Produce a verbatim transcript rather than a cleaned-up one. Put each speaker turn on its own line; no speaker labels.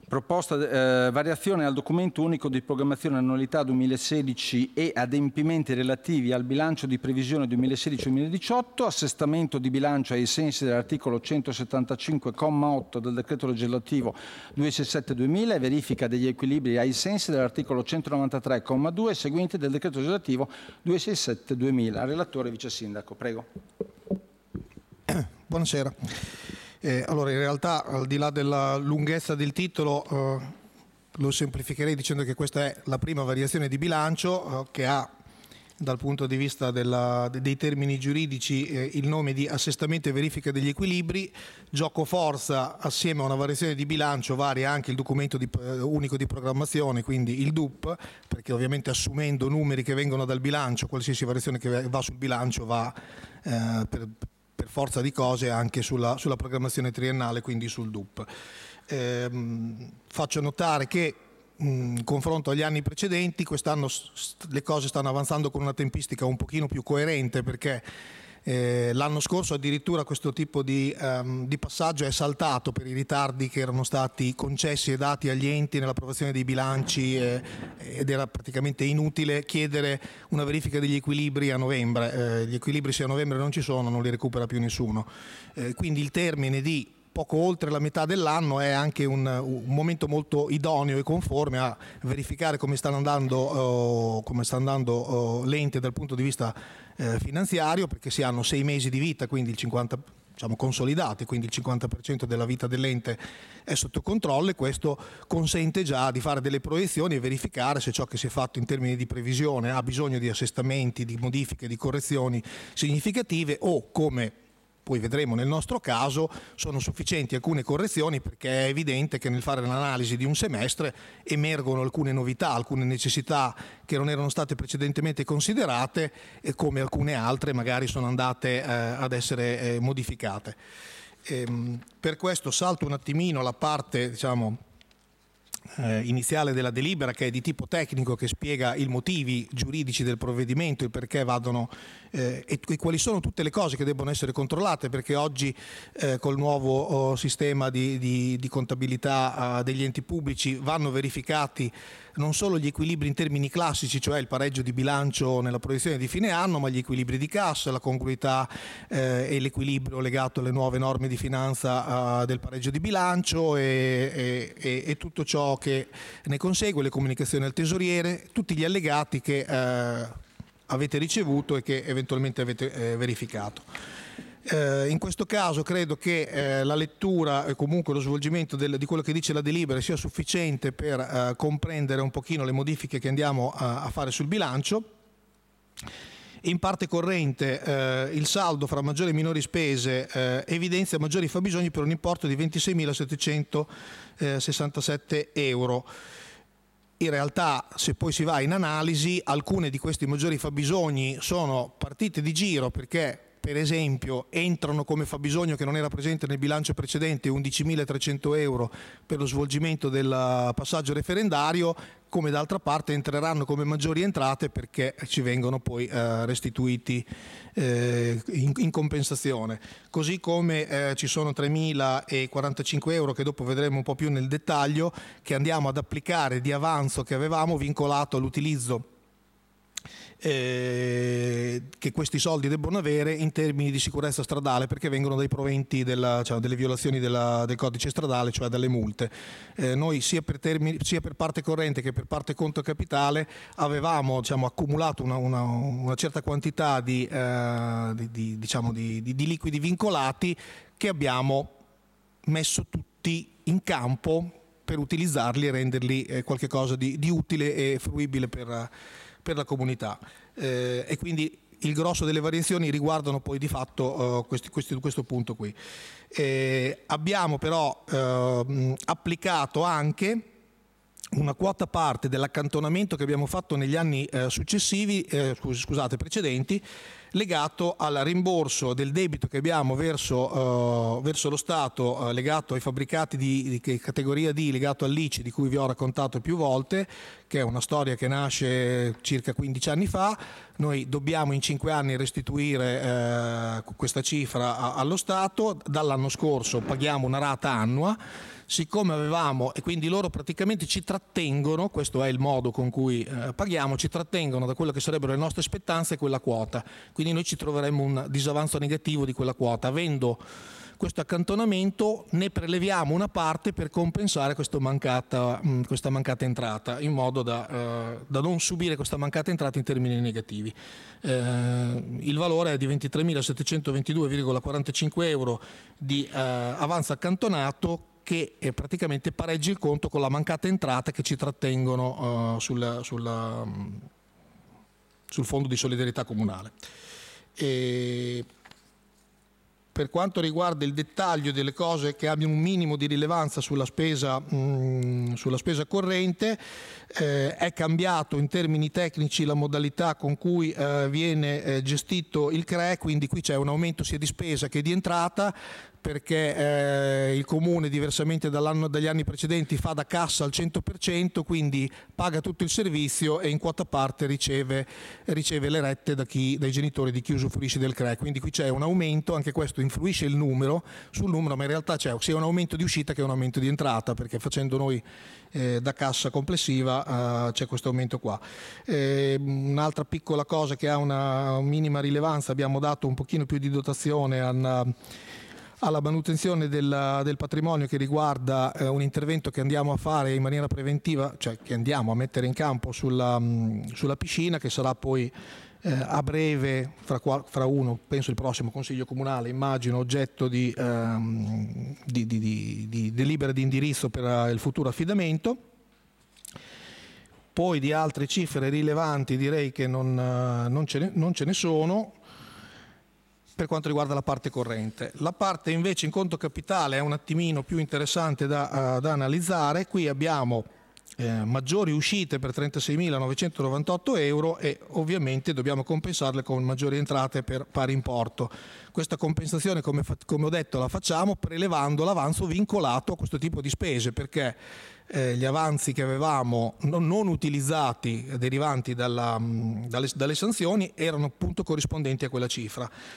Proposta eh, variazione al documento unico di programmazione annualità duemilasedici e adempimenti relativi al bilancio di previsione duemilasedici duemiladiciotto, assestamento di bilancio ai sensi dell'articolo centosettantacinque comma otto del decreto legislativo duecentosessantasette duemila e verifica degli equilibri ai sensi dell'articolo centonovantatré comma due e seguenti del decreto legislativo duecentosessantasette duemila. Relatore Vice Sindaco, prego.
Buonasera. Eh, allora, in realtà, al di là della lunghezza del titolo, eh, lo semplificherei dicendo che questa è la prima variazione di bilancio eh, che ha, dal punto di vista della, dei termini giuridici, eh, il nome di assestamento e verifica degli equilibri. Gioco forza, assieme a una variazione di bilancio, varia anche il documento di, eh, unico di programmazione, quindi il D U P, perché ovviamente assumendo numeri che vengono dal bilancio, qualsiasi variazione che va sul bilancio va eh, per per forza di cose anche sulla, sulla programmazione triennale, quindi sul D U P. Ehm, faccio notare che in confronto agli anni precedenti quest'anno le cose stanno avanzando con una tempistica un pochino più coerente, perché eh, l'anno scorso addirittura questo tipo di, um, di passaggio è saltato per i ritardi che erano stati concessi e dati agli enti nell'approvazione dei bilanci eh, ed era praticamente inutile chiedere una verifica degli equilibri a novembre. Eh, gli equilibri se a novembre non ci sono non li recupera più nessuno. Eh, quindi il termine di poco oltre la metà dell'anno è anche un, un momento molto idoneo e conforme a verificare come stanno andando, uh, come sta andando uh, l'ente dal punto di vista uh, finanziario, perché si hanno sei mesi di vita, quindi il cinquanta, diciamo, consolidati, quindi il cinquanta per cento della vita dell'ente è sotto controllo, e questo consente già di fare delle proiezioni e verificare se ciò che si è fatto in termini di previsione ha bisogno di assestamenti, di modifiche, di correzioni significative o, come poi vedremo nel nostro caso, sono sufficienti alcune correzioni, perché è evidente che nel fare l'analisi di un semestre emergono alcune novità, alcune necessità che non erano state precedentemente considerate e come alcune altre magari sono andate eh, ad essere eh, modificate. Ehm, per questo salto un attimino la parte, diciamo, Eh, iniziale della delibera, che è di tipo tecnico, che spiega i motivi giuridici del provvedimento, il perché vadano eh, e, e quali sono tutte le cose che debbono essere controllate, perché oggi eh, col nuovo oh, sistema di, di, di contabilità uh, degli enti pubblici vanno verificati non solo gli equilibri in termini classici, cioè il pareggio di bilancio nella proiezione di fine anno, ma gli equilibri di cassa, la congruità eh, e l'equilibrio legato alle nuove norme di finanza uh, del pareggio di bilancio e, e, e tutto ciò che ne consegue, le comunicazioni al tesoriere, tutti gli allegati che eh, avete ricevuto e che eventualmente avete eh, verificato. Eh, in questo caso credo che eh, la lettura e comunque lo svolgimento del, di quello che dice la delibera sia sufficiente per eh, comprendere un pochino le modifiche che andiamo a, a fare sul bilancio. In parte corrente eh, il saldo fra maggiori e minori spese eh, evidenzia maggiori fabbisogni per un importo di ventiseiemilasettecentosessantasette euro. In realtà, se poi si va in analisi, alcune di questi maggiori fabbisogni sono partite di giro, perché per esempio entrano come fabbisogno che non era presente nel bilancio precedente undicimilatrecento euro per lo svolgimento del passaggio referendario, come d'altra parte entreranno come maggiori entrate perché ci vengono poi eh, restituiti eh, in, in compensazione. Così come eh, ci sono tremilaquarantacinque euro che dopo vedremo un po' più nel dettaglio, che andiamo ad applicare di avanzo che avevamo vincolato all'utilizzo Eh, che questi soldi debbono avere in termini di sicurezza stradale, perché vengono dai proventi della, cioè, delle violazioni della, del codice stradale, cioè dalle multe. Eh, noi sia per, termini, sia per parte corrente che per parte conto capitale avevamo, diciamo, accumulato una, una, una certa quantità di, eh, di, di, diciamo, di, di, di liquidi vincolati che abbiamo messo tutti in campo per utilizzarli e renderli eh, qualche cosa di, di utile e fruibile per per la comunità, eh, e quindi il grosso delle variazioni riguardano poi di fatto uh, questi, questi, questo punto qui. Eh, abbiamo però uh, applicato anche una quota parte dell'accantonamento che abbiamo fatto negli anni eh, successivi, eh, scusate, precedenti, legato al rimborso del debito che abbiamo verso, uh, verso lo Stato, uh, legato ai fabbricati di, di categoria D, legato all'I C I, di cui vi ho raccontato più volte, che è una storia che nasce circa quindici anni fa. Noi dobbiamo in cinque anni restituire eh, questa cifra a, allo Stato. Dall'anno scorso paghiamo una rata annua. siccome avevamo, e quindi loro praticamente ci trattengono, questo è il modo con cui eh, paghiamo, ci trattengono da quello che sarebbero le nostre spettanze quella quota, quindi noi ci troveremmo un disavanzo negativo di quella quota. Avendo questo accantonamento ne preleviamo una parte per compensare questa mancata, mh, questa mancata entrata, in modo da, eh, da non subire questa mancata entrata in termini negativi. Eh, il valore è di ventitremilasettecentoventidue virgola quarantacinque euro di eh, avanzo accantonato, che eh, praticamente pareggia il conto con la mancata entrata che ci trattengono uh, sul, sulla, sul fondo di solidarietà comunale. E per quanto riguarda il dettaglio delle cose che abbiano un minimo di rilevanza sulla spesa, mh, sulla spesa corrente, eh, è cambiato in termini tecnici la modalità con cui eh, viene eh, gestito il C R E, quindi qui c'è un aumento sia di spesa che di entrata, perché eh, il Comune, diversamente dall'anno, dagli anni precedenti, fa da cassa al cento per cento, quindi paga tutto il servizio e in quota parte riceve, riceve le rette da chi, dai genitori di chi usufruisce del C R E. Quindi qui c'è un aumento, anche questo influisce il numero, sul numero, ma in realtà c'è sia un aumento di uscita che un aumento di entrata, perché facendo noi eh, da cassa complessiva eh, c'è questo aumento qua. Eh, un'altra piccola cosa che ha una minima rilevanza: abbiamo dato un pochino più di dotazione a alla manutenzione del, del patrimonio, che riguarda eh, un intervento che andiamo a fare in maniera preventiva, cioè che andiamo a mettere in campo sulla, mh, sulla piscina, che sarà poi eh, a breve, fra, fra uno, penso il prossimo Consiglio Comunale, immagino, oggetto di, ehm, di, di, di, di delibera di indirizzo per il futuro affidamento. Poi di altre cifre rilevanti direi che non, non, ce, ne, non ce ne sono. Per quanto riguarda la parte corrente, la parte invece in conto capitale è un attimino più interessante da, uh, da analizzare. Qui abbiamo eh, maggiori uscite per trentaseimilanovecentonovantotto euro e ovviamente dobbiamo compensarle con maggiori entrate per pari importo. Questa compensazione, come, come ho detto, la facciamo prelevando l'avanzo vincolato a questo tipo di spese, perché eh, gli avanzi che avevamo non, non utilizzati, derivanti dalla, dalle, dalle sanzioni, erano appunto corrispondenti a quella cifra.